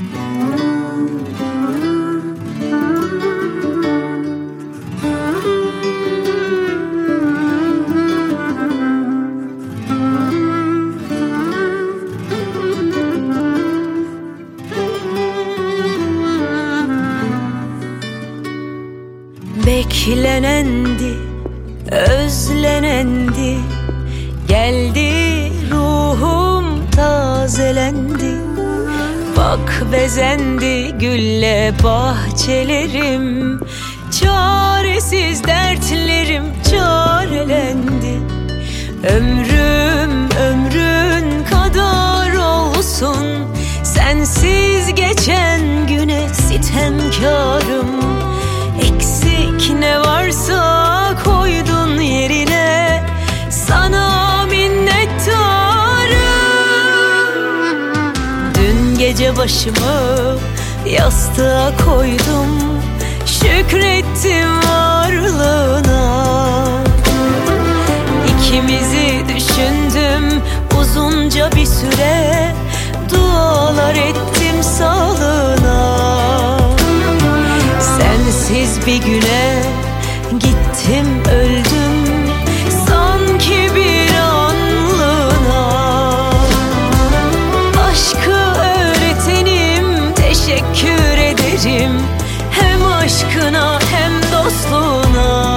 Beklenendi, özlenendi, geldi ruhum tazelendi. Bak bezendi gülle bahçelerim, çaresiz dertlerim çarelendi. Ömrüm ömrün kadar olsun, sensiz geçen güne sitemkarım. Eksik ne varsa koydun yerine, sana minnettarım. Dün gece başımı yastığa koydum, şükrettim varlığına. İkimizi düşündüm uzunca bir süre, dualar ettim sağlığına. Sensiz bir güne gittim öldüm, sanki bir anlığına. Aşkı öğretenim, teşekkür ederim, hem aşkına hem dostluğuna.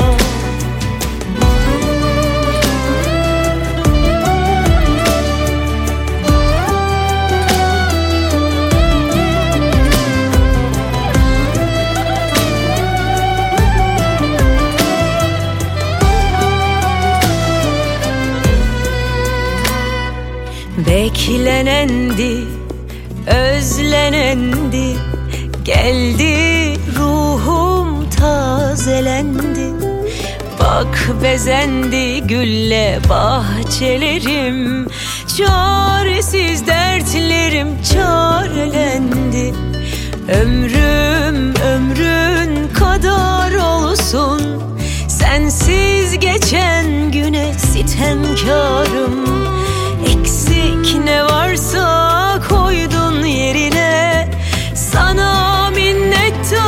Beklenendi, özlenendi, geldi ruhum tazelendi. Bak bezendi gülle bahçelerim, çaresiz dertlerim çarelendi. Ömrüm ömrün kadar olsun, sensiz geçen güne sitemkarım. Eksik ne varsa koydun yerine, sana minnettarım.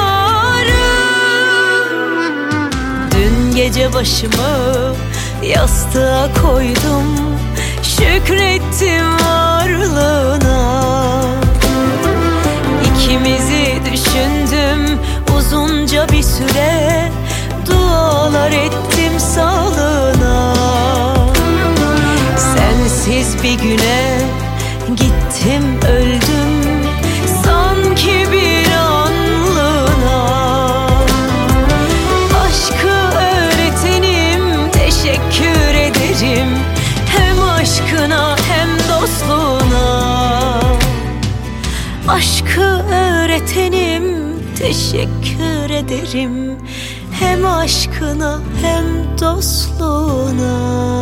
Dün gece başımı yastığa koydum, şükrettim varlığına. İkimizi düşündüm uzunca bir süre, dualar ettim sağlığına. Sensiz bir güne gittim öldüm, sanki bir anlığına. Aşkı öğretenim, teşekkür ederim, hem aşkına hem dostluğuna. Aşkı öğretenim, teşekkür ederim, hem aşkına hem dostluğuna.